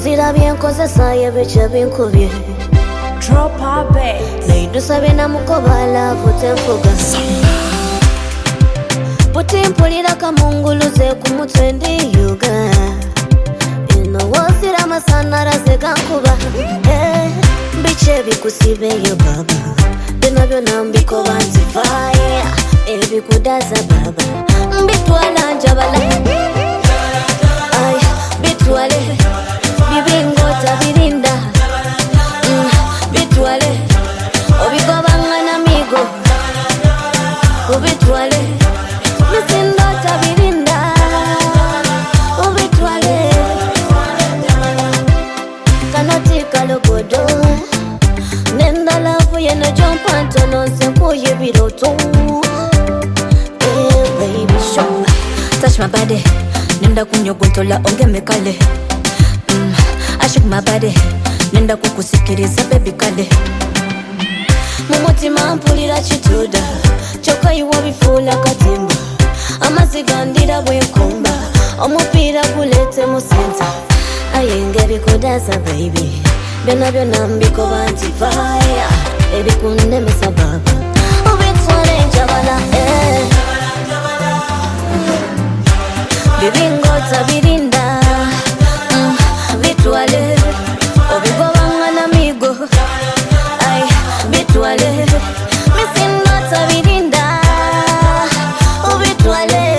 Ozira byenkozesa yebice binkubye Drop our bed. Neidusabe namukoba love tenfuga Putimpulira kamunguluze kumutwe ndiyuga Ino wozira masanaraze gankuba Bice bikusibeyo baba Bino byona mbikoba nzifaya Ebikudaza baba Mbitwala njabala Ay, bitwale Bibingota birinda Bitwale Obigobanga namigo Ubitwale Misindota birinda Ubitwale Kanotika logodo Nenda lafu yena jompanto nonse kuye biroto Baby show Touch my body Nenda kunyogontola onge mekale I shook my body Nenda kukusikiriza baby kale Mumutima mpulira chituda Choka iwa bifula katimba Amazigandira bwenkumba Omupira gulete musenta Ayenge bikudaza baby Byona byona mbikoba ntifaya Ebikunemesa baba Ubitwale njabala Bibingota birinda Bitwale Obigobanga namigo Ay, bitwale Misindota birinda Ubitwale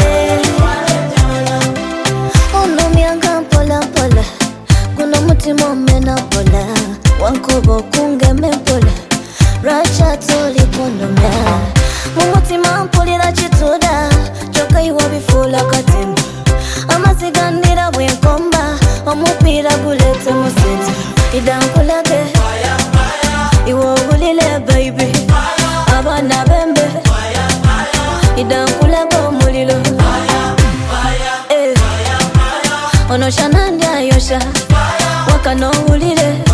Onomyanga mpola mpola Guno mutima omena mpola Wankubo kungeme mpola Racha toli kondomya Mumutima mpulira chituda Choka iwa bifula katimba Amazigandira bwenkomba Omupira gulete musenta Idankulage Iwo gulile baby Abana bembe Idankulage omulilo Ono shanandi ayosha Wakano ulile